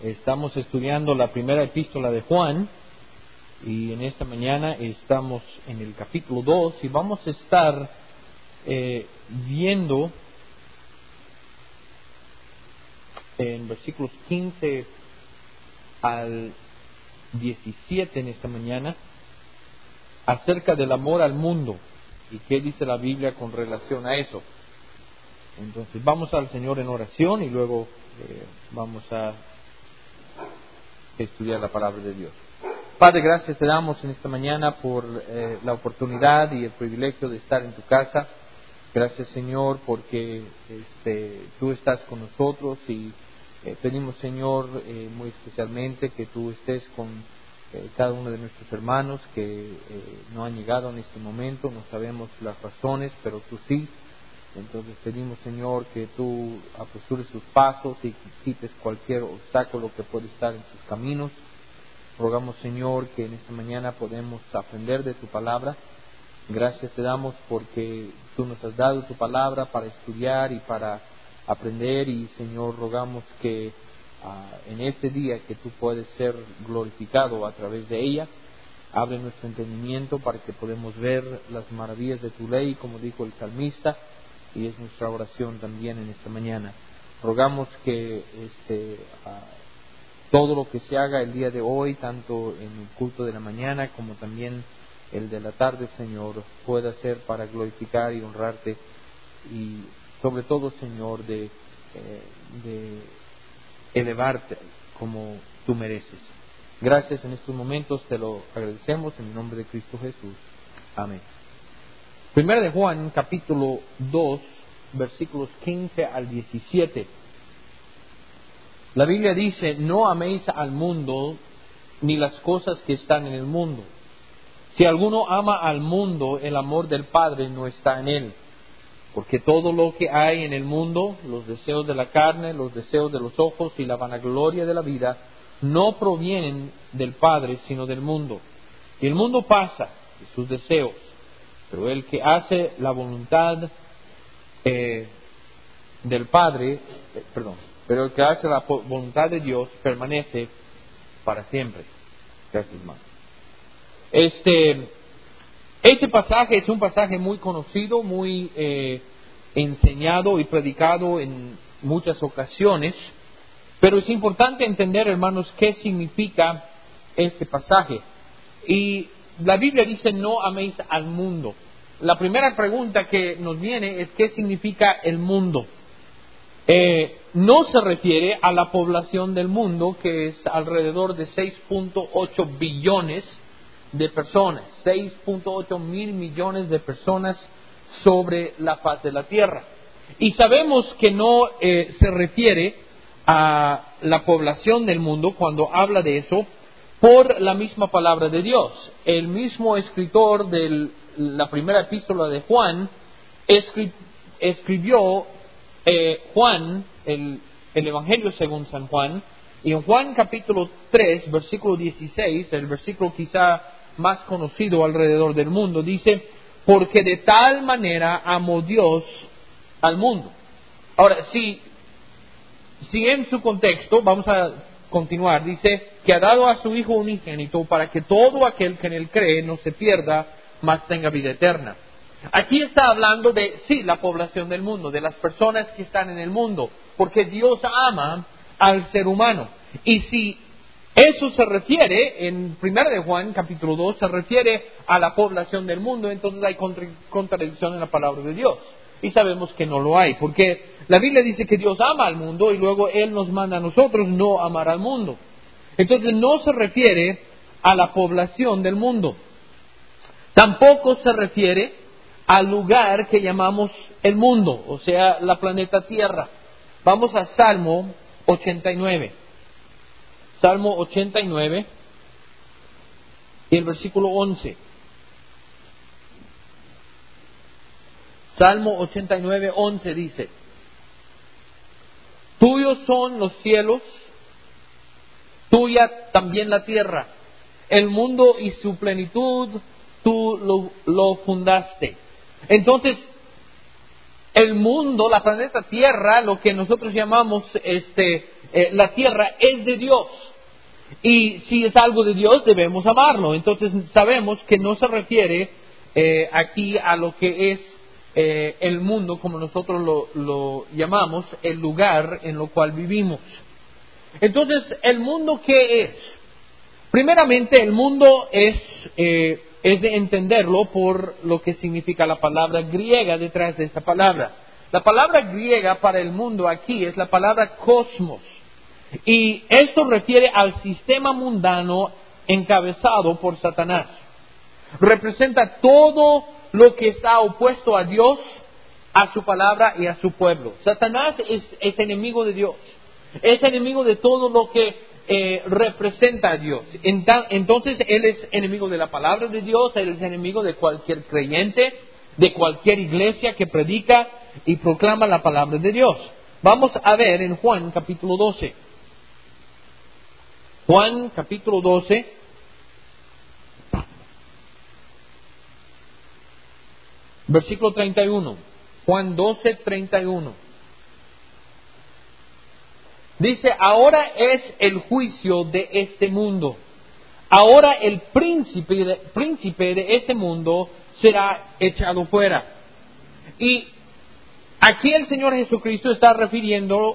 Estamos estudiando la primera epístola de Juan y en esta mañana estamos en el capítulo 2 y vamos a estar viendo en versículos 15 al 17 en esta mañana acerca del amor al mundo y qué dice la Biblia con relación a eso. Entonces vamos al Señor en oración y luego vamos a estudiar la palabra de Dios. Padre, gracias te damos en esta mañana por la oportunidad y el privilegio de estar en tu casa. Gracias, Señor, porque tú estás con nosotros y pedimos, Señor, muy especialmente que tú estés con cada uno de nuestros hermanos que no han llegado en este momento. No sabemos las razones, pero tú sí. Entonces pedimos, Señor, que tú apresures sus pasos y quites cualquier obstáculo que pueda estar en sus caminos. Rogamos, Señor, que en esta mañana podemos aprender de tu palabra. Gracias te damos porque tú nos has dado tu palabra para estudiar y para aprender. Y, Señor, rogamos que en este día que tú puedes ser glorificado a través de ella. Abre nuestro entendimiento para que podamos ver las maravillas de tu ley, como dijo el salmista. Y es nuestra oración también en esta mañana. Rogamos que todo lo que se haga el día de hoy, tanto en el culto de la mañana como también el de la tarde, Señor, pueda ser para glorificar y honrarte y sobre todo, Señor, de elevarte como tú mereces. Gracias en estos momentos, te lo agradecemos en el nombre de Cristo Jesús. Amén. Primera de Juan, capítulo 2, versículos 15 al 17. La Biblia dice: no améis al mundo ni las cosas que están en el mundo. Si alguno ama al mundo, el amor del Padre no está en él. Porque todo lo que hay en el mundo, los deseos de la carne, los deseos de los ojos y la vanagloria de la vida, no provienen del Padre, sino del mundo. Y el mundo pasa, y sus deseos, pero el que hace la voluntad del Padre, pero el que hace la voluntad de Dios permanece para siempre. Gracias, hermano. Este pasaje es un pasaje muy conocido, muy enseñado y predicado en muchas ocasiones, pero es importante entender, hermanos, qué significa este pasaje. Y la Biblia dice: no améis al mundo. La primera pregunta que nos viene es: ¿qué significa el mundo? No se refiere a la población del mundo, que es alrededor de 6.8 billones de personas, 6.8 mil millones de personas sobre la faz de la tierra. Y sabemos que no se refiere a la población del mundo cuando habla de eso, por la misma palabra de Dios. El mismo escritor de la primera epístola de Juan escribió Juan, el Evangelio según San Juan, y en Juan capítulo 3, versículo 16, el versículo quizá más conocido alrededor del mundo, dice: porque de tal manera amó Dios al mundo. Ahora, si en su contexto, vamos a continuar, dice que ha dado a su Hijo unigénito para que todo aquel que en él cree no se pierda, mas tenga vida eterna. Aquí está hablando de, sí, la población del mundo, de las personas que están en el mundo, porque Dios ama al ser humano. Y si eso se refiere, en 1 de Juan, capítulo 2, se refiere a la población del mundo, entonces hay contradicción en la palabra de Dios. Y sabemos que no lo hay, porque la Biblia dice que Dios ama al mundo y luego Él nos manda a nosotros no amar al mundo. Entonces no se refiere a la población del mundo. Tampoco se refiere al lugar que llamamos el mundo, o sea, la planeta Tierra. Vamos a Salmo 89. Salmo 89 y el versículo 11. Salmo 89, 11 dice: tuyos son los cielos, tuya también la tierra, el mundo y su plenitud, tú lo fundaste. Entonces, el mundo, la planeta Tierra, lo que nosotros llamamos la tierra es de Dios. Y si es algo de Dios, debemos amarlo. Entonces sabemos que no se refiere aquí a lo que es el mundo, como nosotros lo llamamos, el lugar en lo cual vivimos. Entonces, ¿el mundo qué es? Primeramente, el mundo es de entenderlo por lo que significa la palabra griega detrás de esta palabra. La palabra griega para el mundo aquí es la palabra cosmos. Y esto refiere al sistema mundano encabezado por Satanás. Representa todo lo que está opuesto a Dios, a su palabra y a su pueblo. Satanás es enemigo de Dios. Es enemigo de todo lo que representa a Dios. Entonces, él es enemigo de la palabra de Dios, él es enemigo de cualquier creyente, de cualquier iglesia que predica y proclama la palabra de Dios. Vamos a ver en Juan capítulo 12. Juan capítulo 12, versículo 31. Juan 12, 31. Dice, ahora es el juicio de este mundo. Ahora el príncipe de este mundo será echado fuera. Y aquí el Señor Jesucristo está refiriendo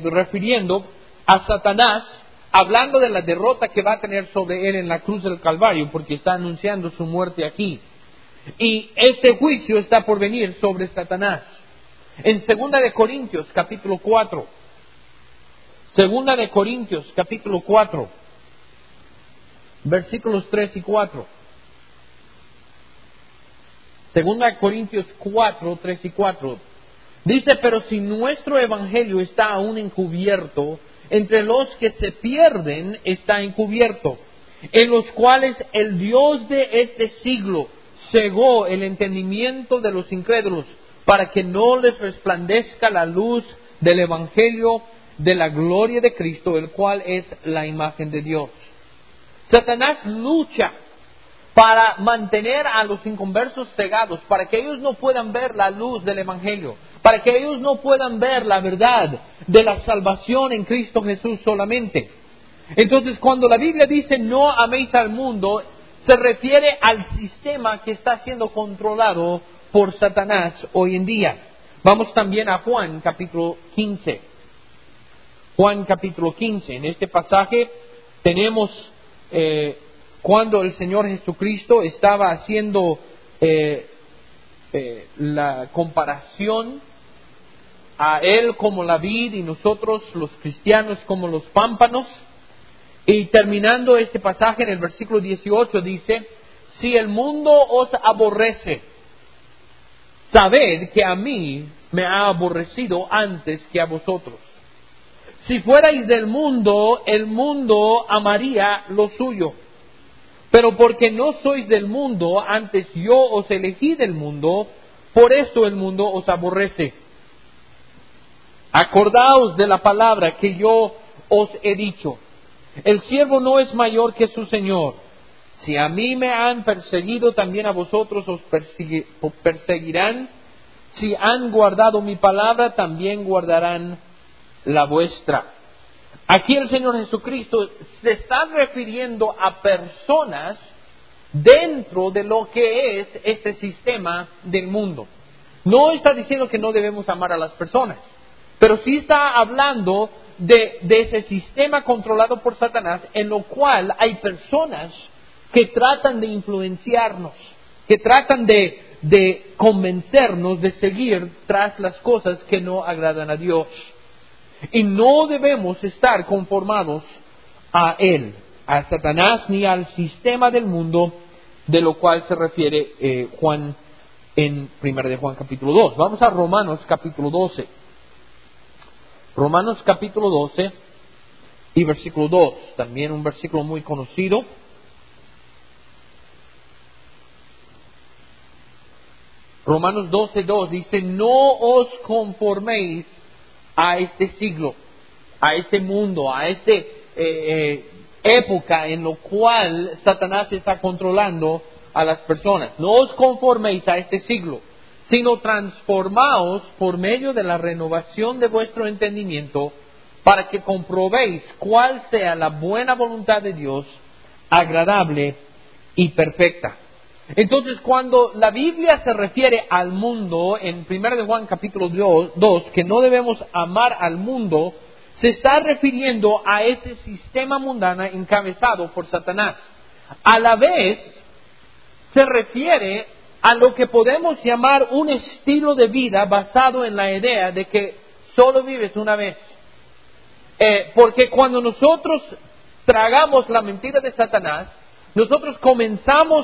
a Satanás, hablando de la derrota que va a tener sobre él en la cruz del Calvario, porque está anunciando su muerte aquí. Y este juicio está por venir sobre Satanás. En 2 de Corintios, capítulo 4. 2 de Corintios, capítulo 4, versículos 3 y 4. 2 de Corintios 4, 3 y 4. Dice, pero si nuestro evangelio está aún encubierto, entre los que se pierden está encubierto, en los cuales el Dios de este siglo cegó el entendimiento de los incrédulos, para que no les resplandezca la luz del evangelio de la gloria de Cristo, el cual es la imagen de Dios. Satanás lucha para mantener a los inconversos cegados, para que ellos no puedan ver la luz del evangelio, para que ellos no puedan ver la verdad de la salvación en Cristo Jesús solamente. Entonces, cuando la Biblia dice no améis al mundo, se refiere al sistema que está siendo controlado por Satanás hoy en día. Vamos también a Juan capítulo 15. Juan capítulo 15. En este pasaje tenemos cuando el Señor Jesucristo estaba haciendo la comparación a Él como la vid y nosotros los cristianos como los pámpanos. Y terminando este pasaje en el versículo 18 dice, si el mundo os aborrece, sabed que a mí me ha aborrecido antes que a vosotros. Si fuerais del mundo, el mundo amaría lo suyo. Pero porque no sois del mundo, antes yo os elegí del mundo, por esto el mundo os aborrece. Acordaos de la palabra que yo os he dicho. El siervo no es mayor que su Señor. Si a mí me han perseguido, también a vosotros os perseguirán. Si han guardado mi palabra, también guardarán la vuestra. Aquí el Señor Jesucristo se está refiriendo a personas dentro de lo que es este sistema del mundo. No está diciendo que no debemos amar a las personas, pero sí está hablando de ese sistema controlado por Satanás, en lo cual hay personas que tratan de influenciarnos, que tratan de convencernos de seguir tras las cosas que no agradan a Dios. Y no debemos estar conformados a él, a Satanás, ni al sistema del mundo, de lo cual se refiere Juan en 1 de Juan capítulo 2. Vamos a Romanos capítulo 12. Romanos capítulo 12 y versículo 2, también un versículo muy conocido. Romanos 12:2 dice, no os conforméis a este siglo, a este mundo, a esta época en lo cual Satanás está controlando a las personas. No os conforméis a este siglo, sino transformaos por medio de la renovación de vuestro entendimiento, para que comprobéis cuál sea la buena voluntad de Dios, agradable y perfecta. Entonces, cuando la Biblia se refiere al mundo, en 1 de Juan capítulo 2, que no debemos amar al mundo, se está refiriendo a ese sistema mundano encabezado por Satanás. A la vez, se refiere a lo que podemos llamar un estilo de vida basado en la idea de que solo vives una vez. Porque cuando nosotros tragamos la mentira de Satanás, nosotros comenzamos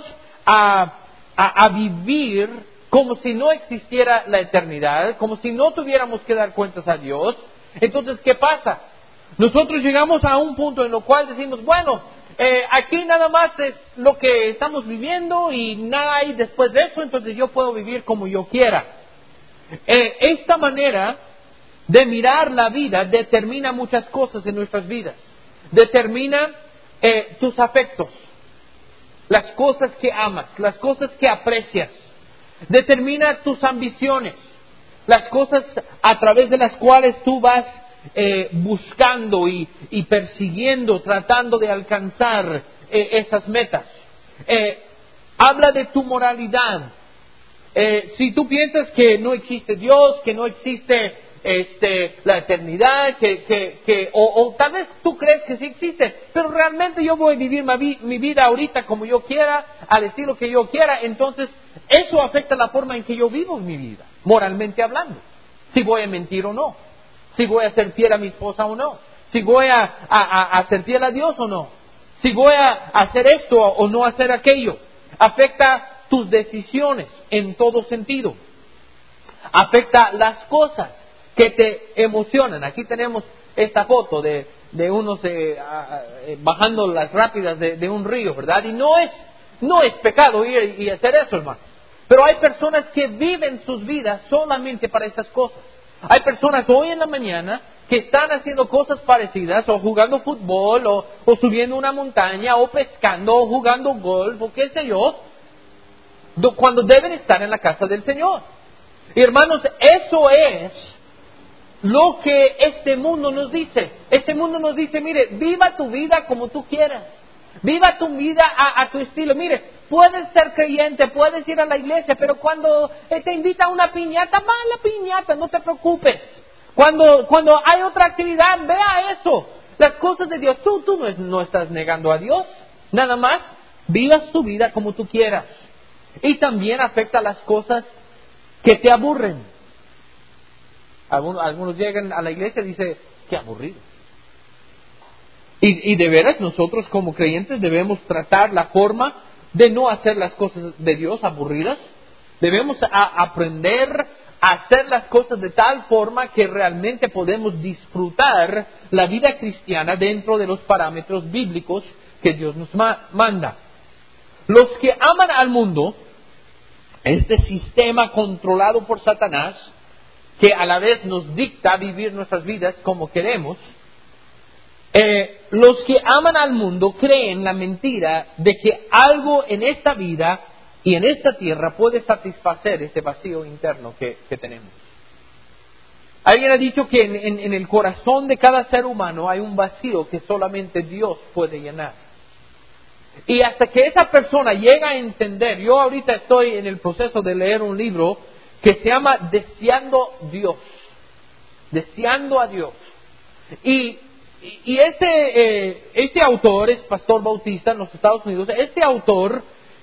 a vivir como si no existiera la eternidad, como si no tuviéramos que dar cuentas a Dios. Entonces, ¿qué pasa? Nosotros llegamos a un punto en el cual decimos, bueno, aquí nada más es lo que estamos viviendo y nada hay después de eso, entonces yo puedo vivir como yo quiera. Esta manera de mirar la vida determina muchas cosas en nuestras vidas. Determina tus afectos, las cosas que amas, las cosas que aprecias. Determina tus ambiciones, las cosas a través de las cuales tú vas buscando y persiguiendo, tratando de alcanzar esas metas. Habla de tu moralidad. Si tú piensas que no existe Dios, que no existe la eternidad, o tal vez tú crees que sí existe, pero realmente yo voy a vivir mi vida ahorita como yo quiera, al estilo que yo quiera, entonces eso afecta la forma en que yo vivo mi vida, moralmente hablando. Si voy a mentir o no, si voy a ser fiel a mi esposa o no, si voy a ser fiel a Dios o no, si voy a hacer esto o no hacer aquello. Afecta tus decisiones en todo sentido. Afecta las cosas que te emocionan. Aquí tenemos esta foto de unos bajando las rápidas de un río, ¿verdad? Y no es pecado ir y hacer eso, hermano. Pero hay personas que viven sus vidas solamente para esas cosas. Hay personas hoy en la mañana que están haciendo cosas parecidas, o jugando fútbol, o subiendo una montaña, o pescando, o jugando golf, o qué sé yo, cuando deben estar en la casa del Señor. Y hermanos, eso es lo que este mundo nos dice. Este mundo nos dice, mire, viva tu vida como tú quieras. Viva tu vida a tu estilo. Mire, puedes ser creyente, puedes ir a la iglesia, pero cuando te invita a una piñata, va a la piñata, no te preocupes. Cuando hay otra actividad, ve a eso. Las cosas de Dios, tú no estás negando a Dios. Nada más, vivas tu vida como tú quieras. Y también afecta las cosas que te aburren. Algunos llegan a la iglesia y dicen, qué aburrido. Y de veras nosotros como creyentes debemos tratar la forma de no hacer las cosas de Dios aburridas. Debemos aprender a hacer las cosas de tal forma que realmente podemos disfrutar la vida cristiana dentro de los parámetros bíblicos que Dios nos manda. Los que aman al mundo, este sistema controlado por Satanás, que a la vez nos dicta vivir nuestras vidas como queremos, los que aman al mundo creen la mentira de que algo en esta vida y en esta tierra puede satisfacer ese vacío interno que tenemos. Alguien ha dicho que en el corazón de cada ser humano hay un vacío que solamente Dios puede llenar. Y hasta que esa persona llega a entender, yo ahorita estoy en el proceso de leer un libro que se llama Deseando Dios. Deseando a Dios. Y este autor es pastor bautista en los Estados Unidos. Este autor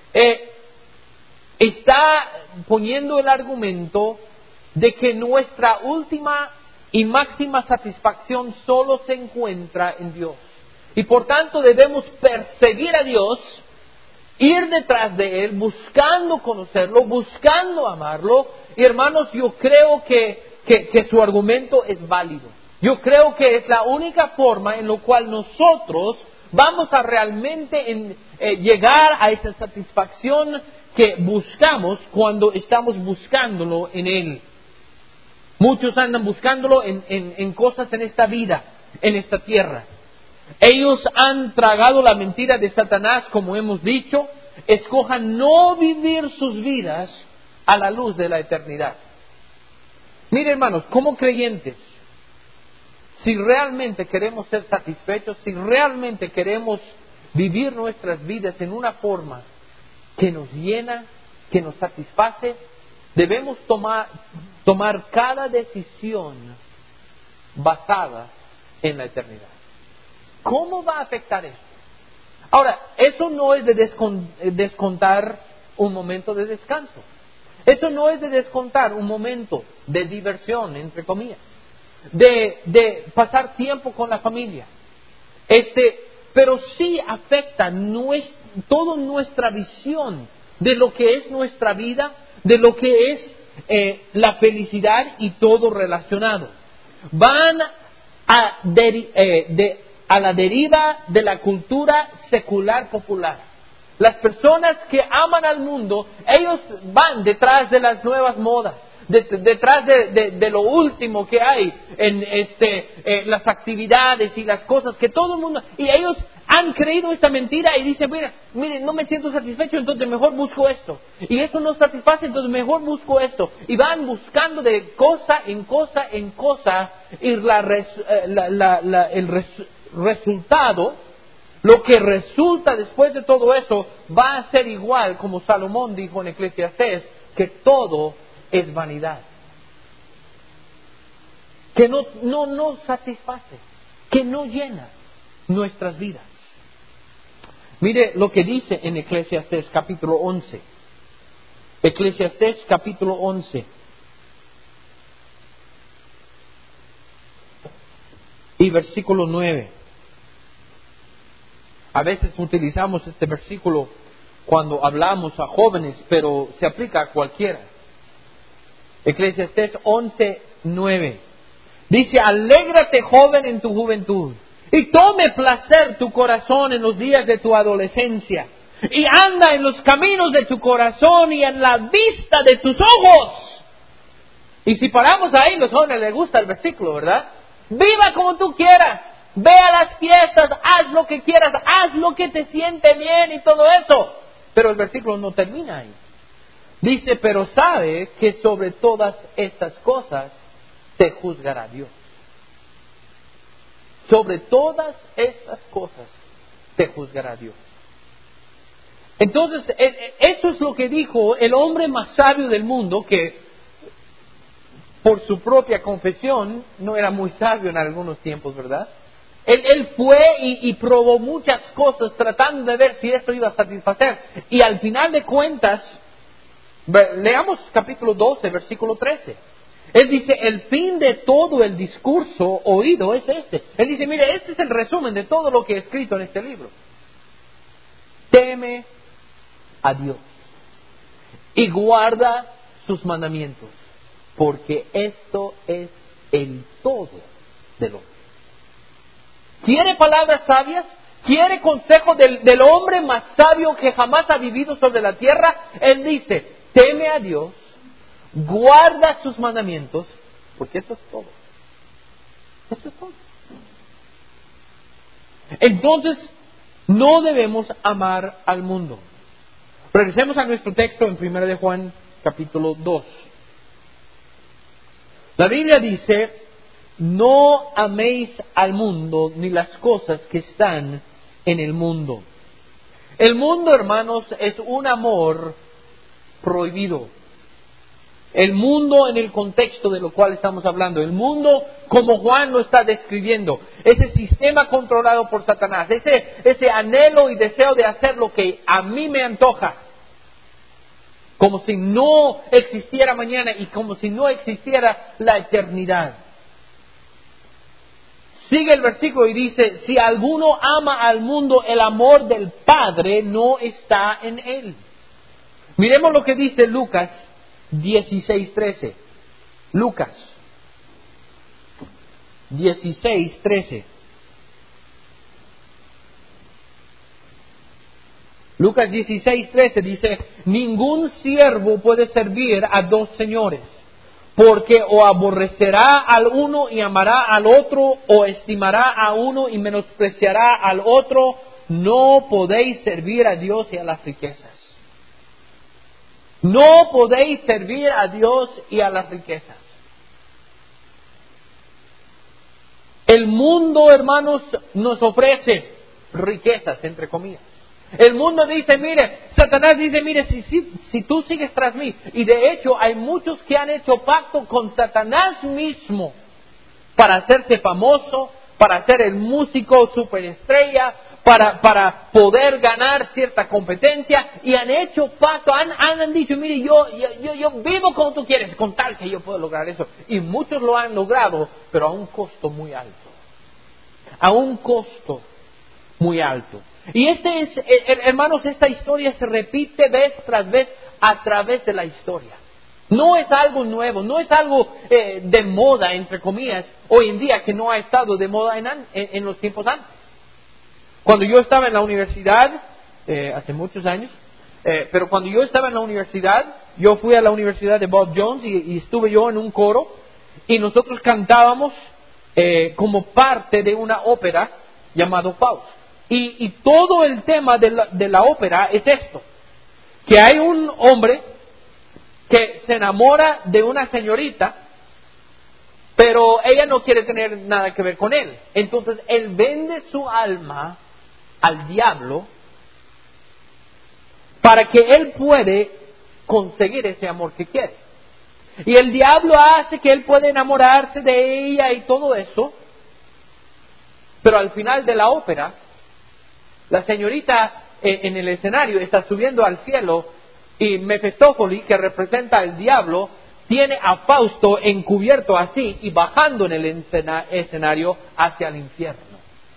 está poniendo el argumento de que nuestra última y máxima satisfacción solo se encuentra en Dios. Y por tanto debemos perseguir a Dios, ir detrás de Él, buscando conocerlo, buscando amarlo. Y hermanos, yo creo que su argumento es válido. Yo creo que es la única forma en la cual nosotros vamos a realmente llegar a esa satisfacción que buscamos cuando estamos buscándolo en Él. Muchos andan buscándolo en cosas en esta vida, en esta tierra. Ellos han tragado la mentira de Satanás, como hemos dicho. Escojan no vivir sus vidas a la luz de la eternidad. Mire, hermanos, como creyentes, si realmente queremos ser satisfechos, si realmente queremos vivir nuestras vidas en una forma que nos llena, que nos satisface, debemos tomar cada decisión basada en la eternidad. ¿Cómo va a afectar esto? Ahora, eso no es de descontar un momento de descanso. Eso no es de descontar un momento de diversión, entre comillas. De pasar tiempo con la familia. Pero sí afecta toda nuestra visión de lo que es nuestra vida, de lo que es la felicidad y todo relacionado. Van a la deriva de la cultura secular popular. Las personas que aman al mundo, ellos van detrás de las nuevas modas, detrás de lo último que hay en las actividades y las cosas que todo el mundo, y ellos han creído esta mentira y dicen, mire, no me siento satisfecho, entonces mejor busco esto, y eso no satisface, entonces mejor busco esto, y van buscando de cosa en cosa en cosa, y el resultado, lo que resulta después de todo eso, va a ser igual como Salomón dijo en Eclesiastés, que todo es vanidad. Que no satisface, que no llena nuestras vidas. Mire lo que dice en Eclesiastés capítulo 11. Eclesiastés capítulo 11. Y versículo 9. A veces utilizamos este versículo cuando hablamos a jóvenes, pero se aplica a cualquiera. Eclesiastés 11:9. Dice, alégrate joven en tu juventud, y tome placer tu corazón en los días de tu adolescencia, y anda en los caminos de tu corazón y en la vista de tus ojos. Y si paramos ahí, los jóvenes les gusta el versículo, ¿verdad? Viva como tú quieras. Ve a las fiestas, haz lo que quieras, haz lo que te siente bien y todo eso. Pero el versículo no termina ahí. Dice, pero sabe que sobre todas estas cosas te juzgará Dios. Sobre todas estas cosas te juzgará Dios. Entonces, eso es lo que dijo el hombre más sabio del mundo, que por su propia confesión no era muy sabio en algunos tiempos, ¿verdad? Él fue y probó muchas cosas tratando de ver si esto iba a satisfacer. Y al final de cuentas, leamos capítulo 12, versículo 13. Él dice, el fin de todo el discurso oído es este. Él dice, mire, este es el resumen de todo lo que he escrito en este libro. Teme a Dios y guarda sus mandamientos, porque esto es el todo del hombre. ¿Quiere palabras sabias? ¿Quiere consejo del hombre más sabio que jamás ha vivido sobre la tierra? Él dice, teme a Dios, guarda sus mandamientos, porque eso es todo. Eso es todo. Entonces, no debemos amar al mundo. Regresemos a nuestro texto en 1 de Juan, capítulo 2. La Biblia dice, no améis al mundo ni las cosas que están en el mundo. El mundo, hermanos, es un amor prohibido. El mundo en el contexto de lo cual estamos hablando. El mundo como Juan lo está describiendo. Ese sistema controlado por Satanás. Ese anhelo y deseo de hacer lo que a mí me antoja. Como si no existiera mañana y como si no existiera la eternidad. Sigue el versículo y dice, si alguno ama al mundo, el amor del Padre no está en él. Miremos lo que dice Lucas 16:13. Lucas 16:13. Lucas 16:13 dice, ningún siervo puede servir a dos señores, porque o aborrecerá al uno y amará al otro, o estimará a uno y menospreciará al otro. No podéis servir a Dios y a las riquezas. No podéis servir a Dios y a las riquezas. El mundo, hermanos, nos ofrece riquezas, entre comillas. El mundo dice, mire, Satanás dice, mire, si tú sigues tras mí. Y de hecho hay muchos que han hecho pacto con Satanás mismo para hacerse famoso, para ser el músico superestrella, para poder ganar cierta competencia. Y han hecho pacto, han dicho, mire, yo vivo como tú quieres, con tal que yo puedo lograr eso. Y muchos lo han logrado, pero a un costo muy alto. A un costo muy alto. Y hermanos, esta historia se repite vez tras vez a través de la historia. No es algo nuevo, no es algo de moda, entre comillas, hoy en día, que no ha estado de moda en los tiempos antes. Cuando yo estaba en la universidad, hace muchos años, pero cuando yo estaba en la universidad, yo fui a la universidad de Bob Jones y estuve yo en un coro, y nosotros cantábamos como parte de una ópera llamado Faust. Y todo el tema de la ópera es esto, que hay un hombre que se enamora de una señorita, pero ella no quiere tener nada que ver con él. Entonces él vende su alma al diablo para que él puede conseguir ese amor que quiere. Y el diablo hace que él pueda enamorarse de ella y todo eso, pero al final de la ópera, la señorita en el escenario está subiendo al cielo y Mefistófeles, que representa al diablo, tiene a Fausto encubierto así y bajando en el escenario hacia el infierno.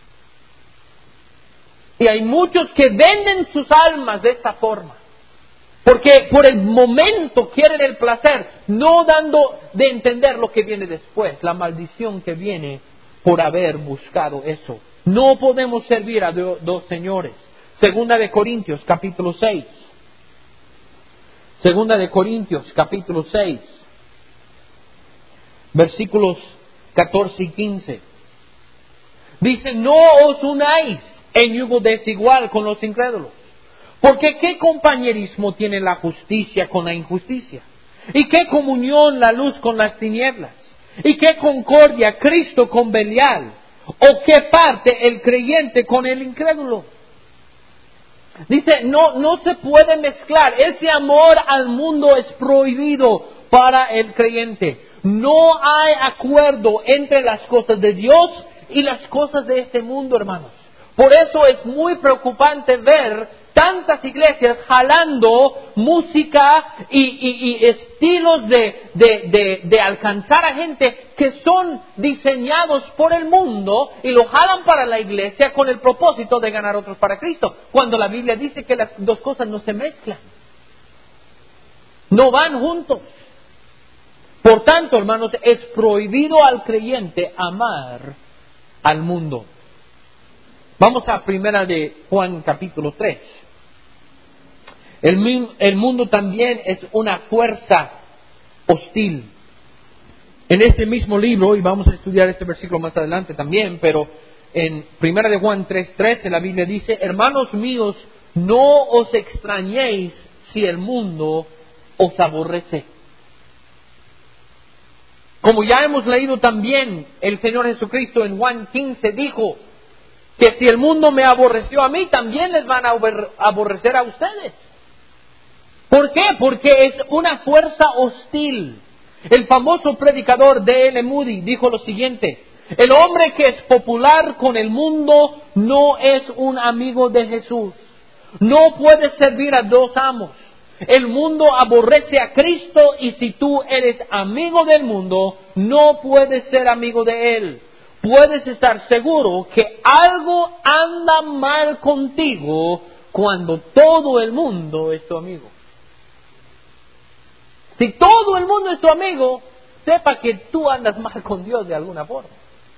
Y hay muchos que venden sus almas de esta forma, porque por el momento quieren el placer, no dando de entender lo que viene después, la maldición que viene por haber buscado eso. No podemos servir a dos señores. Segunda de Corintios, capítulo 6. Segunda de Corintios, capítulo 6. Versículos 14 y 15. Dice, no os unáis en yugo desigual con los incrédulos. Porque ¿qué compañerismo tiene la justicia con la injusticia? ¿Y qué comunión la luz con las tinieblas? ¿Y qué concordia Cristo con Belial? ¿O qué parte el creyente con el incrédulo? Dice, no se puede mezclar. Ese amor al mundo es prohibido para el creyente. No hay acuerdo entre las cosas de Dios y las cosas de este mundo, hermanos. Por eso es muy preocupante ver tantas iglesias jalando música y estilos de alcanzar a gente que son diseñados por el mundo y lo jalan para la iglesia con el propósito de ganar otros para Cristo, cuando la Biblia dice que las dos cosas no se mezclan, no van juntos. Por tanto, hermanos, es prohibido al creyente amar al mundo. Vamos a primera de Juan capítulo 3. El mundo también es una fuerza hostil. En este mismo libro, y vamos a estudiar este versículo más adelante también, pero en primera de Juan 3:13 la Biblia dice, hermanos míos, no os extrañéis si el mundo os aborrece. Como ya hemos leído también, el Señor Jesucristo en Juan 15 dijo que si el mundo me aborreció a mí, también les van a aborrecer a ustedes. ¿Por qué? Porque es una fuerza hostil. El famoso predicador D.L. Moody dijo lo siguiente: el hombre que es popular con el mundo no es un amigo de Jesús. No puede servir a dos amos. El mundo aborrece a Cristo y si tú eres amigo del mundo, no puedes ser amigo de Él. Puedes estar seguro que algo anda mal contigo cuando todo el mundo es tu amigo. Si todo el mundo es tu amigo, sepa que tú andas mal con Dios de alguna forma.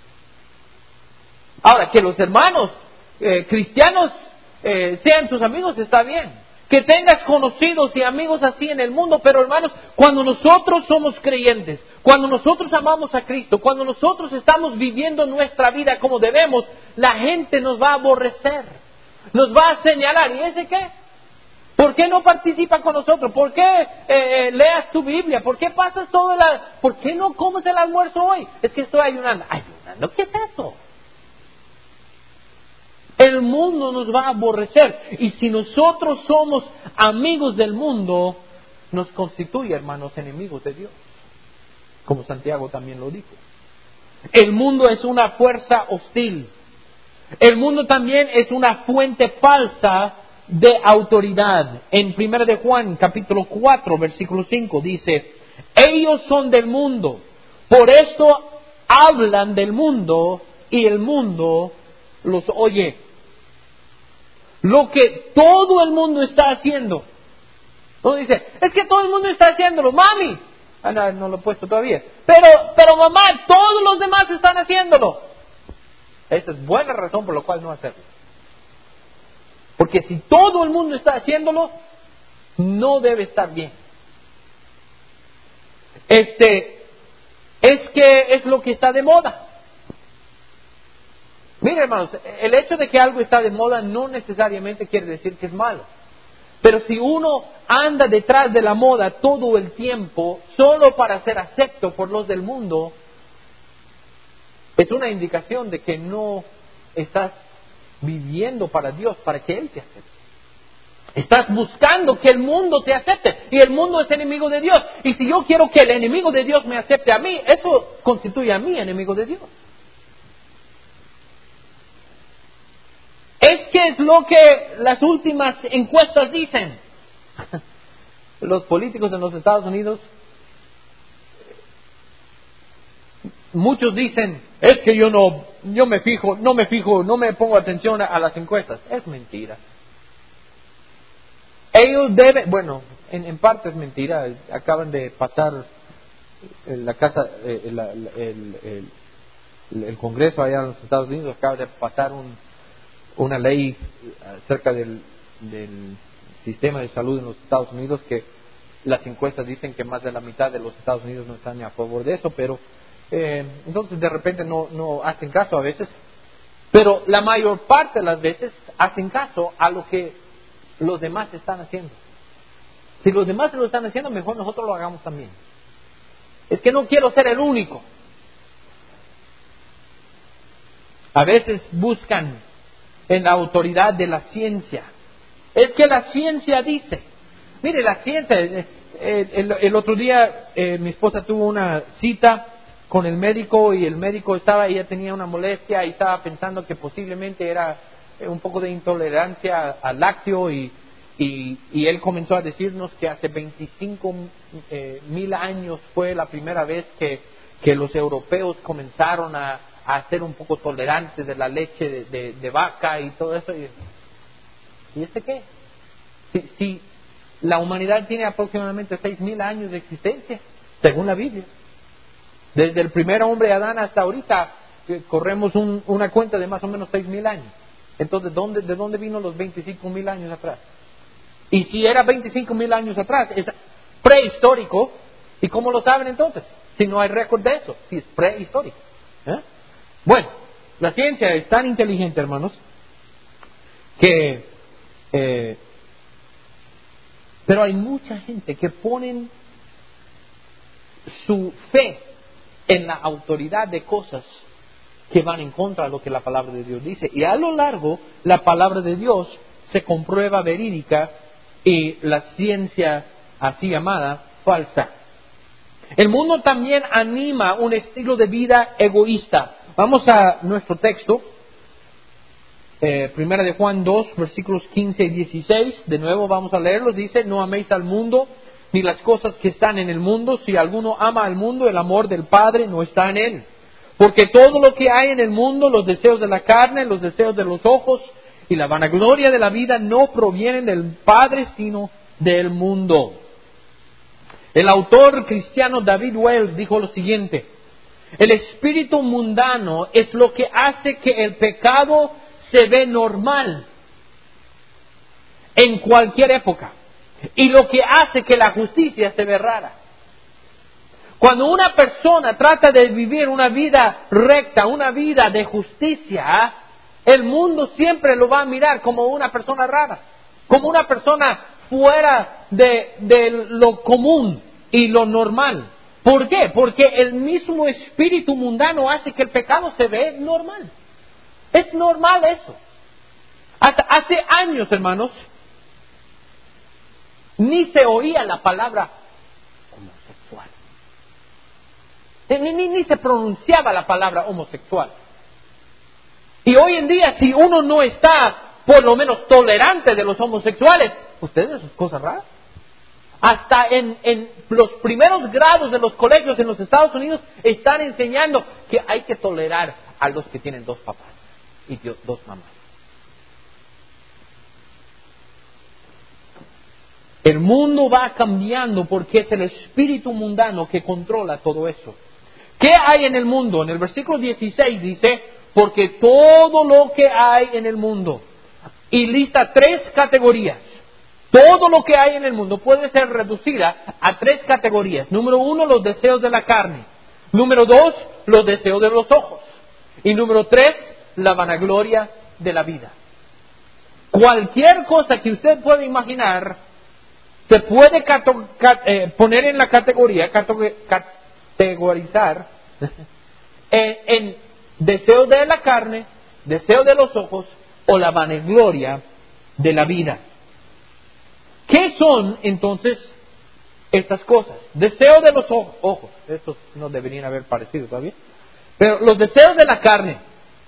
Ahora, que los hermanos cristianos sean tus amigos está bien. Que tengas conocidos y amigos así en el mundo, pero hermanos, cuando nosotros somos creyentes, cuando nosotros amamos a Cristo, cuando nosotros estamos viviendo nuestra vida como debemos, la gente nos va a aborrecer, nos va a señalar. ¿Y ese qué? ¿Por qué no participa con nosotros? ¿Por qué leas tu Biblia? ¿Por qué pasas todo ¿Por qué no comes el almuerzo hoy? Es que estoy ayunando. hablando? ¿Qué es eso? El mundo nos va a aborrecer. Y si nosotros somos amigos del mundo, nos constituye, hermanos, enemigos de Dios. Como Santiago también lo dijo. El mundo es una fuerza hostil. El mundo también es una fuente falsa de autoridad. En 1 de Juan, capítulo 4, versículo 5, dice: ellos son del mundo, por esto hablan del mundo y el mundo los oye. Lo que todo el mundo está haciendo. Uno dice, es que todo el mundo está haciéndolo, mami. No lo he puesto todavía. Pero mamá, todos los demás están haciéndolo. Esa es buena razón por la cual no hacerlo. Porque si todo el mundo está haciéndolo, no debe estar bien. Es que es lo que está de moda. Miren, hermanos, el hecho de que algo está de moda no necesariamente quiere decir que es malo. Pero si uno anda detrás de la moda todo el tiempo, solo para ser acepto por los del mundo, es una indicación de que no estás viviendo para Dios, para que Él te acepte. Estás buscando que el mundo te acepte, y el mundo es enemigo de Dios. Y si yo quiero que el enemigo de Dios me acepte a mí, eso constituye a mí enemigo de Dios. Es que es lo que las últimas encuestas dicen. Los políticos en los Estados Unidos, muchos dicen, es que yo no me pongo atención a las encuestas. Es mentira. Ellos deben, bueno, en parte es mentira. Acaban de pasar la casa, el Congreso allá en los Estados Unidos acaba de pasar una ley acerca del sistema de salud en los Estados Unidos, que las encuestas dicen que más de la mitad de los Estados Unidos no están a favor de eso, pero entonces de repente no hacen caso a veces, pero la mayor parte de las veces hacen caso a lo que los demás están haciendo. Si los demás lo están haciendo, mejor nosotros lo hagamos también. Es que no quiero ser el único. A veces buscan en la autoridad de la ciencia. Es que la ciencia dice. Mire, la ciencia. El otro día mi esposa tuvo una cita con el médico, y el médico ella tenía una molestia y estaba pensando que posiblemente era un poco de intolerancia al lácteo, y él comenzó a decirnos que hace 25,000 años fue la primera vez que los europeos comenzaron a ser un poco tolerantes de la leche de vaca y todo eso. ¿Y qué? Si la humanidad tiene aproximadamente 6,000 años de existencia, según la Biblia. Desde el primer hombre Adán hasta ahorita, corremos una cuenta de más o menos 6,000 años. Entonces, ¿de dónde vino los 25,000 años atrás? Y si era 25,000 años atrás, es prehistórico. ¿Y cómo lo saben entonces? Si no hay récord de eso, si es prehistórico. Bueno, la ciencia es tan inteligente, hermanos, que pero hay mucha gente que ponen su fe en la autoridad de cosas que van en contra de lo que la palabra de Dios dice. Y a lo largo, la palabra de Dios se comprueba verídica y la ciencia así llamada falsa. El mundo también anima un estilo de vida egoísta. Vamos a nuestro texto, 1 de Juan 2, versículos 15 y 16. De nuevo vamos a leerlos. Dice: no améis al mundo, ni las cosas que están en el mundo. Si alguno ama al mundo, el amor del Padre no está en él. Porque todo lo que hay en el mundo, los deseos de la carne, los deseos de los ojos y la vanagloria de la vida, no provienen del Padre, sino del mundo. El autor cristiano David Wells dijo lo siguiente: el espíritu mundano es lo que hace que el pecado se ve normal en cualquier época, y lo que hace que la justicia se ve rara. Cuando una persona trata de vivir una vida recta, una vida de justicia, el mundo siempre lo va a mirar como una persona rara, como una persona fuera de lo común y lo normal. ¿Por qué? Porque el mismo espíritu mundano hace que el pecado se ve normal. Es normal eso. Hasta hace años, hermanos, ni se oía la palabra homosexual. Ni se pronunciaba la palabra homosexual. Y hoy en día, si uno no está por lo menos tolerante de los homosexuales, ustedes, sus cosas raras. Hasta en los primeros grados de los colegios en los Estados Unidos están enseñando que hay que tolerar a los que tienen dos papás y dos mamás. El mundo va cambiando porque es el espíritu mundano que controla todo eso. ¿Qué hay en el mundo? En el versículo 16 dice, porque todo lo que hay en el mundo, y lista 3 categorías. Todo lo que hay en el mundo puede ser reducida a 3 categorías. Número 1, los deseos de la carne. Número 2, los deseos de los ojos. Y número 3, la vanagloria de la vida. Cualquier cosa que usted pueda imaginar se puede poner en la categoría, categorizar en deseos de la carne, deseo de los ojos o la vanagloria de la vida. ¿Qué son entonces estas cosas? Deseo de los ojos. Estos no deberían haber parecido todavía. Pero los deseos de la carne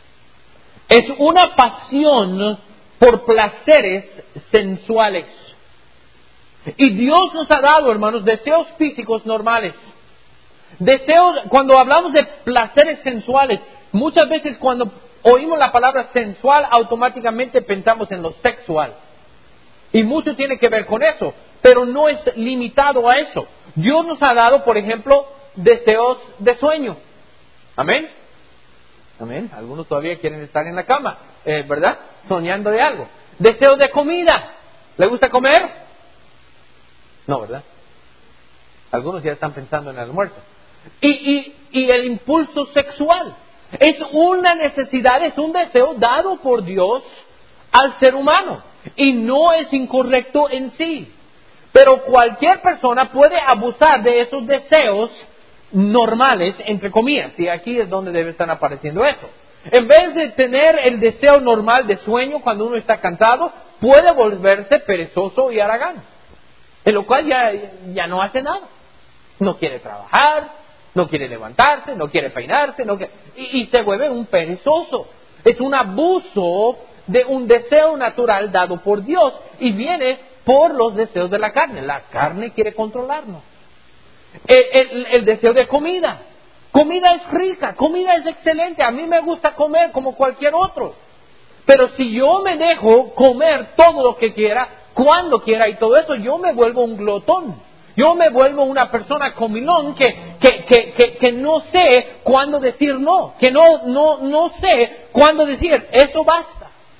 es una pasión por placeres sensuales. Y Dios nos ha dado, hermanos, deseos físicos normales. Deseos, cuando hablamos de placeres sensuales, muchas veces cuando oímos la palabra sensual, automáticamente pensamos en lo sexual. Y mucho tiene que ver con eso, pero no es limitado a eso. Dios nos ha dado, por ejemplo, deseos de sueño. ¿Amén? ¿Amén? Algunos todavía quieren estar en la cama, ¿verdad? Soñando de algo. Deseos de comida. ¿Le gusta comer? No, ¿verdad? Algunos ya están pensando en el almuerzo. Y el impulso sexual. Es una necesidad, es un deseo dado por Dios al ser humano. Y no es incorrecto en sí. Pero cualquier persona puede abusar de esos deseos normales, entre comillas. Y aquí es donde debe estar apareciendo eso. En vez de tener el deseo normal de sueño cuando uno está cansado, puede volverse perezoso y haragán. En lo cual ya no hace nada. No quiere trabajar, no quiere levantarse, no quiere peinarse, y se vuelve un perezoso. Es un abuso de un deseo natural dado por Dios y viene por los deseos de la carne. La carne quiere controlarnos. El deseo de comida. Comida es rica, comida es excelente. A mí me gusta comer como cualquier otro. Pero si yo me dejo comer todo lo que quiera, cuando quiera y todo eso, yo me vuelvo un glotón. Yo me vuelvo una persona comilón que no sé cuándo decir no. Que no sé cuándo decir eso basta.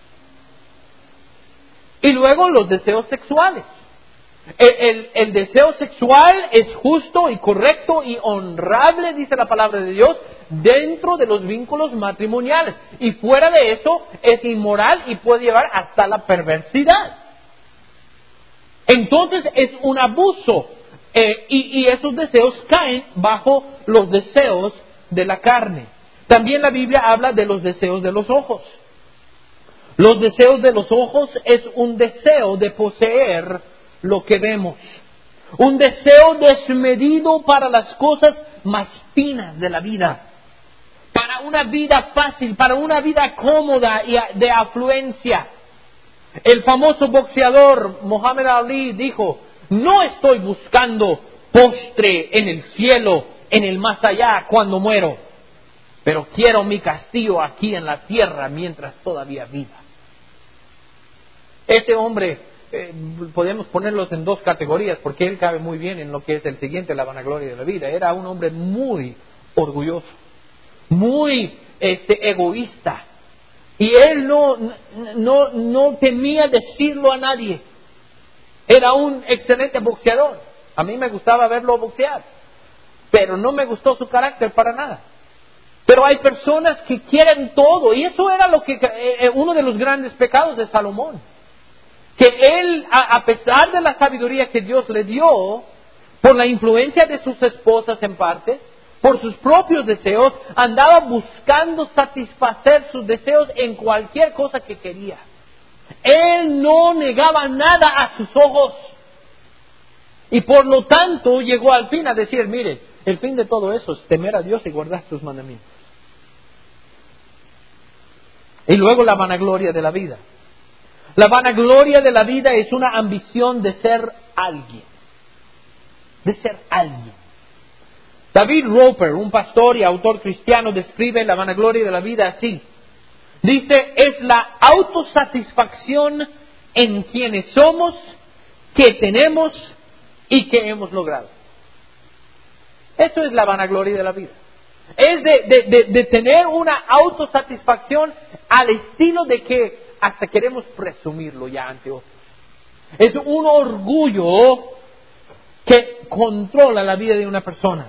Y luego los deseos sexuales. El deseo sexual es justo y correcto y honrable, dice la palabra de Dios, dentro de los vínculos matrimoniales. Y fuera de eso es inmoral y puede llevar hasta la perversidad. Entonces es un abuso. Y esos deseos caen bajo los deseos de la carne. También la Biblia habla de los deseos de los ojos. Los deseos de los ojos es un deseo de poseer lo que vemos. Un deseo desmedido para las cosas más finas de la vida. Para una vida fácil, para una vida cómoda y de afluencia. El famoso boxeador Muhammad Ali dijo, no estoy buscando postre en el cielo, en el más allá, cuando muero. Pero quiero mi castillo aquí en la tierra mientras todavía viva. Este hombre, podemos ponerlos en 2 categorías, porque él cabe muy bien en lo que es el siguiente, la vanagloria de la vida. Era un hombre muy orgulloso, muy egoísta. Y él no temía decirlo a nadie. Era un excelente boxeador. A mí me gustaba verlo boxear, pero no me gustó su carácter para nada. Pero hay personas que quieren todo, y eso era uno de los grandes pecados de Salomón. Que él, a pesar de la sabiduría que Dios le dio, por la influencia de sus esposas en parte, por sus propios deseos, andaba buscando satisfacer sus deseos en cualquier cosa que quería. Él no negaba nada a sus ojos. Y por lo tanto llegó al fin a decir, mire, el fin de todo eso es temer a Dios y guardar sus mandamientos. Y luego la vanagloria de la vida. La vanagloria de la vida es una ambición de ser alguien. De ser alguien. David Roper, un pastor y autor cristiano, describe la vanagloria de la vida así. Dice, es la autosatisfacción en quienes somos, que tenemos y que hemos logrado. Eso es la vanagloria de la vida. Es de tener una autosatisfacción al estilo de que hasta queremos presumirlo ya ante otros. Es un orgullo que controla la vida de una persona.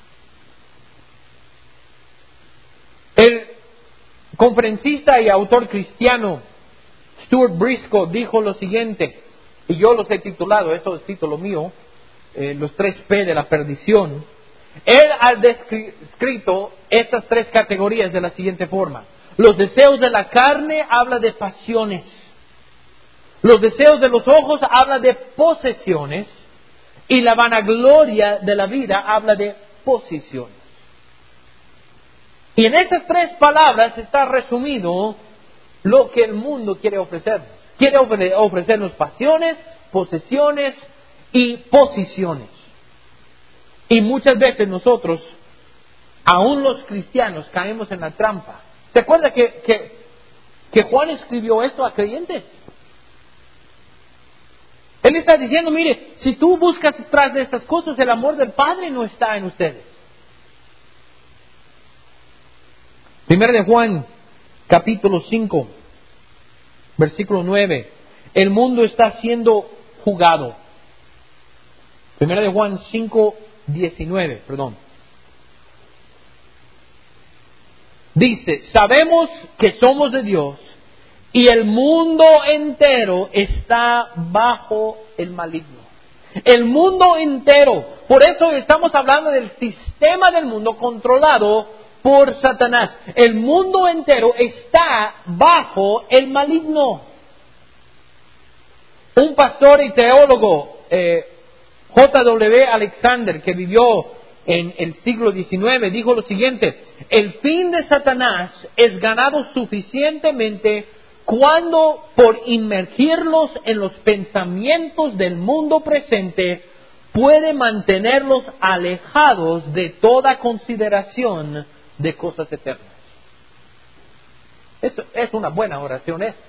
El conferencista y autor cristiano Stuart Briscoe dijo lo siguiente, y yo los he titulado, eso es título mío, los 3P de la perdición. Él ha descrito estas 3 categorías de la siguiente forma. Los deseos de la carne habla de pasiones. Los deseos de los ojos habla de posesiones. Y la vanagloria de la vida habla de posiciones. Y en estas 3 palabras está resumido lo que el mundo quiere ofrecernos. Quiere ofrecernos pasiones, posesiones y posiciones. Y muchas veces nosotros, aún los cristianos, caemos en la trampa. ¿Se acuerda que Juan escribió esto a creyentes? Él está diciendo, mire, si tú buscas tras de estas cosas, el amor del Padre no está en ustedes. Primero de Juan, capítulo 5, versículo 9. El mundo está siendo jugado. Primero de Juan 5, 19, perdón. Dice, sabemos que somos de Dios y el mundo entero está bajo el maligno. El mundo entero. Por eso estamos hablando del sistema del mundo controlado por Satanás. El mundo entero está bajo el maligno. Un pastor y teólogo, J.W. Alexander, que vivió en el siglo XIX, dijo lo siguiente: el fin de Satanás es ganado suficientemente cuando, por inmergirlos en los pensamientos del mundo presente, puede mantenerlos alejados de toda consideración de cosas eternas. Eso es una buena oración, ¿eh?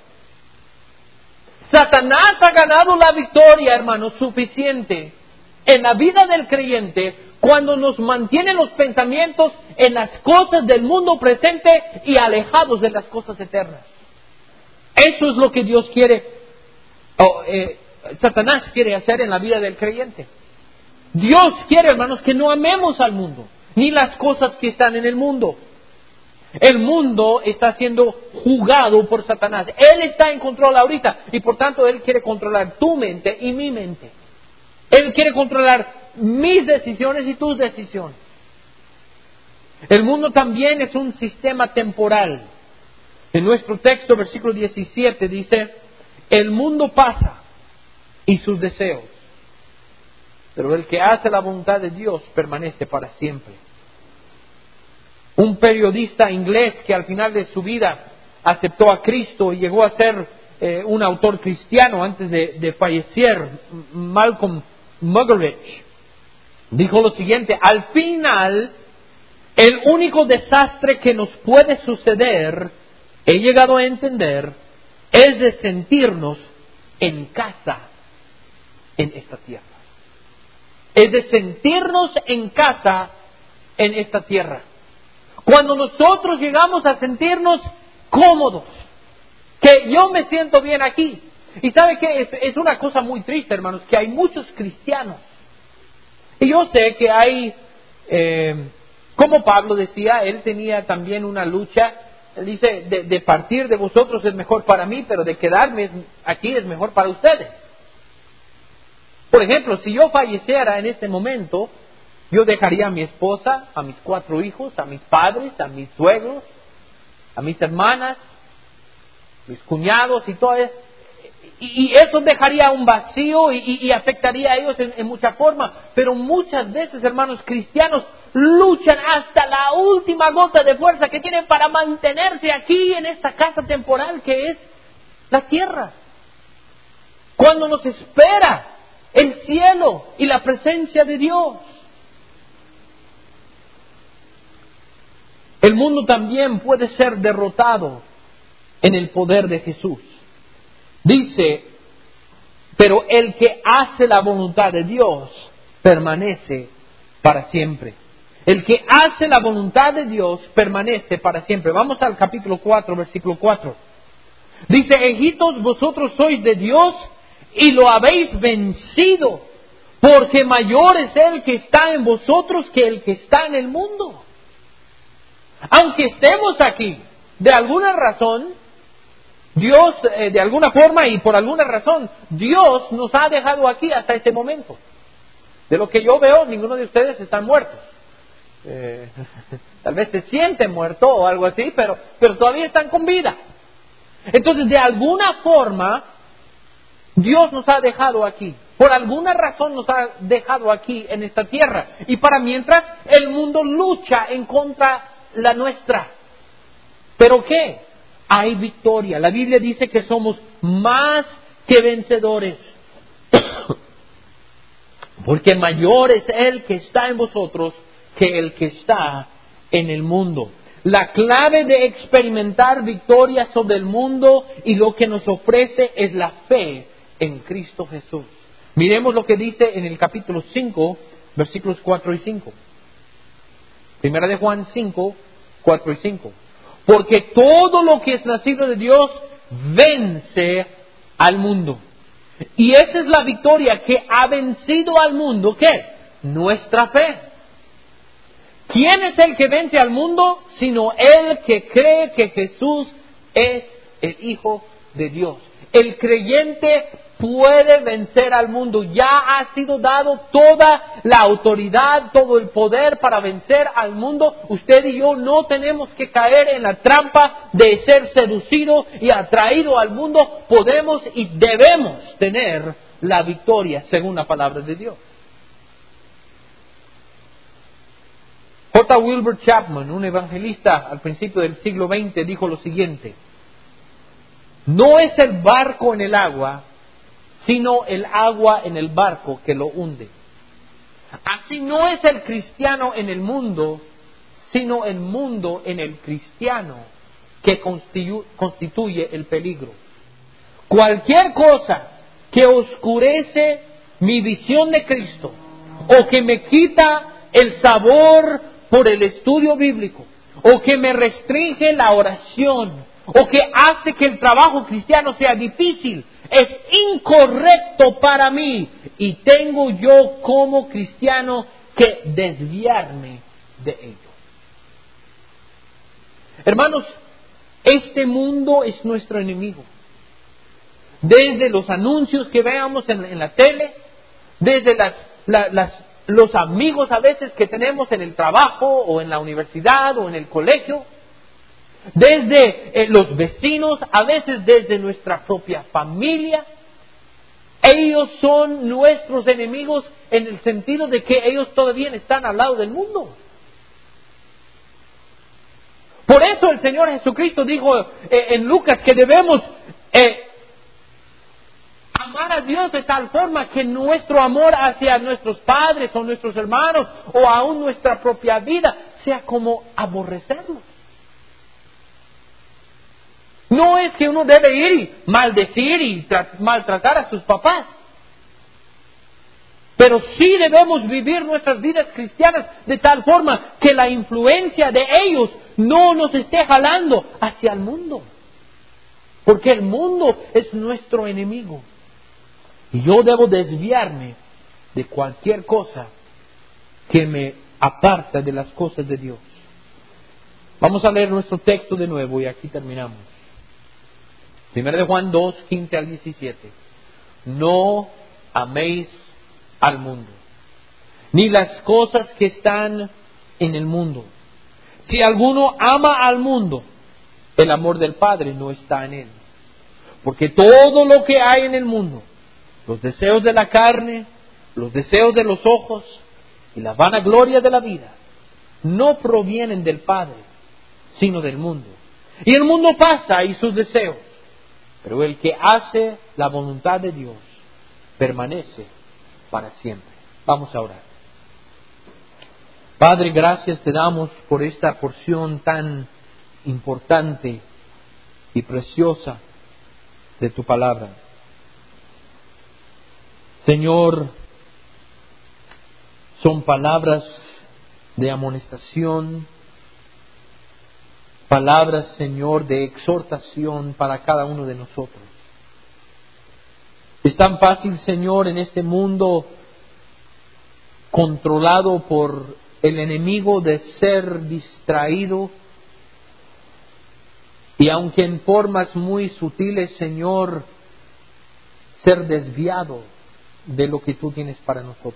Satanás ha ganado la victoria, hermanos, suficiente en la vida del creyente cuando nos mantiene los pensamientos en las cosas del mundo presente y alejados de las cosas eternas. Eso es lo que Dios quiere, Satanás quiere hacer en la vida del creyente. Dios quiere, hermanos, que no amemos al mundo, ni las cosas que están en el mundo. El mundo está siendo jugado por Satanás. Él está en control ahorita y por tanto Él quiere controlar tu mente y mi mente. Él quiere controlar mis decisiones y tus decisiones. El mundo también es un sistema temporal. En nuestro texto, versículo 17, dice, el mundo pasa y sus deseos, pero el que hace la voluntad de Dios permanece para siempre. Un periodista inglés que al final de su vida aceptó a Cristo y llegó a ser un autor cristiano antes de fallecer, Malcolm Muggeridge, dijo lo siguiente: al final, el único desastre que nos puede suceder, he llegado a entender, es de sentirnos en casa en esta tierra. Es de sentirnos en casa en esta tierra. Cuando nosotros llegamos a sentirnos cómodos, que yo me siento bien aquí. Y ¿sabe qué? Es una cosa muy triste, hermanos, que hay muchos cristianos. Y yo sé que hay, como Pablo decía, él tenía también una lucha. Él dice, de partir de vosotros es mejor para mí, pero de quedarme aquí es mejor para ustedes. Por ejemplo, si yo falleciera en este momento, yo dejaría a mi esposa, a mis 4 hijos, a mis padres, a mis suegros, a mis hermanas, mis cuñados y todo eso. Y eso dejaría un vacío y afectaría a ellos en mucha forma. Pero muchas veces, hermanos cristianos, luchan hasta la última gota de fuerza que tienen para mantenerse aquí en esta casa temporal que es la tierra. Cuando nos espera el cielo y la presencia de Dios. El mundo también puede ser derrotado en el poder de Jesús. Dice, pero el que hace la voluntad de Dios permanece para siempre. El que hace la voluntad de Dios permanece para siempre. Vamos al capítulo 4, versículo 4. Dice, hijitos, vosotros sois de Dios y lo habéis vencido, porque mayor es el que está en vosotros que el que está en el mundo. Aunque estemos aquí, de alguna razón, Dios, de alguna forma y por alguna razón, Dios nos ha dejado aquí hasta este momento. De lo que yo veo, ninguno de ustedes están muertos. Tal vez se sienten muertos o algo así, pero todavía están con vida. Entonces, de alguna forma, Dios nos ha dejado aquí. Por alguna razón nos ha dejado aquí en esta tierra. Y para mientras, el mundo lucha en contra la nuestra. ¿Pero qué? Hay victoria. La Biblia dice que somos más que vencedores. Porque mayor es el que está en vosotros que el que está en el mundo. La clave de experimentar victoria sobre el mundo y lo que nos ofrece es la fe en Cristo Jesús. Miremos lo que dice en el capítulo 5, versículos 4 y 5. Primera de Juan 5, 4 y 5. Porque todo lo que es nacido de Dios vence al mundo. Y esa es la victoria que ha vencido al mundo. ¿Qué? Nuestra fe. ¿Quién es el que vence al mundo? Sino el que cree que Jesús es el Hijo de Dios. El creyente puede vencer al mundo. Ya ha sido dado toda la autoridad, todo el poder para vencer al mundo. Usted y yo no tenemos que caer en la trampa de ser seducido y atraído al mundo. Podemos y debemos tener la victoria según la palabra de Dios. J. Wilbur Chapman, un evangelista al principio del siglo XX, dijo lo siguiente: no es el barco en el agua, sino el agua en el barco que lo hunde. Así no es el cristiano en el mundo, sino el mundo en el cristiano que constituye el peligro. Cualquier cosa que oscurece mi visión de Cristo o que me quita el sabor por el estudio bíblico o que me restringe la oración o que hace que el trabajo cristiano sea difícil, es incorrecto para mí y tengo yo como cristiano que desviarme de ello. Hermanos, este mundo es nuestro enemigo. Desde los anuncios que veamos en la tele, desde los amigos a veces que tenemos en el trabajo o en la universidad o en el colegio, desde los vecinos, a veces desde nuestra propia familia. Ellos son nuestros enemigos en el sentido de que ellos todavía están al lado del mundo. Por eso el Señor Jesucristo dijo en Lucas que debemos amar a Dios de tal forma que nuestro amor hacia nuestros padres o nuestros hermanos o aún nuestra propia vida sea como aborrecerlos. No es que uno debe ir y maldecir y maltratar a sus papás. Pero sí debemos vivir nuestras vidas cristianas de tal forma que la influencia de ellos no nos esté jalando hacia el mundo. Porque el mundo es nuestro enemigo. Y yo debo desviarme de cualquier cosa que me aparta de las cosas de Dios. Vamos a leer nuestro texto de nuevo y aquí terminamos. 1 de Juan 2, 15 al 17. No améis al mundo, ni las cosas que están en el mundo. Si alguno ama al mundo, el amor del Padre no está en él. Porque todo lo que hay en el mundo, los deseos de la carne, los deseos de los ojos y la vanagloria de la vida, no provienen del Padre, sino del mundo. Y el mundo pasa y sus deseos, pero el que hace la voluntad de Dios permanece para siempre. Vamos a orar. Padre, gracias te damos por esta porción tan importante y preciosa de tu palabra. Señor, son palabras de amonestación, palabras, Señor, de exhortación para cada uno de nosotros. Es tan fácil, Señor, en este mundo controlado por el enemigo de ser distraído, y aunque en formas muy sutiles, Señor, ser desviado de lo que tú tienes para nosotros.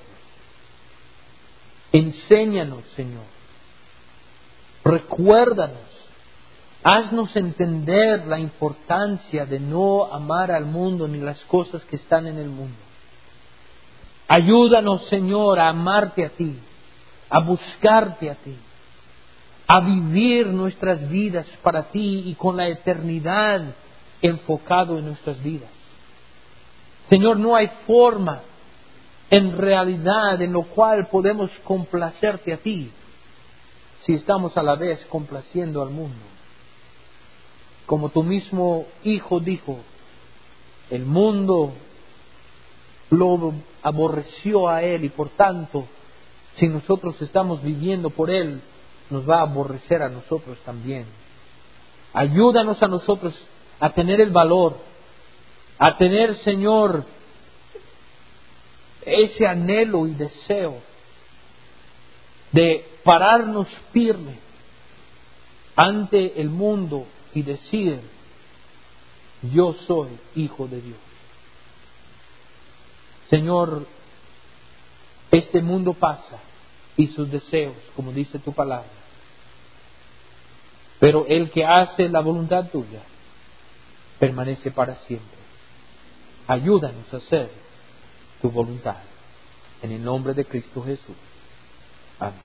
Enséñanos, Señor. Recuérdanos. Haznos entender la importancia de no amar al mundo ni las cosas que están en el mundo. Ayúdanos, Señor, a amarte a ti, a buscarte a ti, a vivir nuestras vidas para ti y con la eternidad enfocado en nuestras vidas. Señor, no hay forma en realidad en lo cual podemos complacerte a ti si estamos a la vez complaciendo al mundo. Como tu mismo Hijo dijo, el mundo lo aborreció a Él y por tanto, si nosotros estamos viviendo por Él, nos va a aborrecer a nosotros también. Ayúdanos a nosotros a tener el valor, a tener, Señor, ese anhelo y deseo de pararnos firme ante el mundo y decir, yo soy hijo de Dios. Señor, este mundo pasa y sus deseos, como dice tu palabra, pero el que hace la voluntad tuya permanece para siempre. Ayúdanos a hacer tu voluntad. En el nombre de Cristo Jesús. Amén.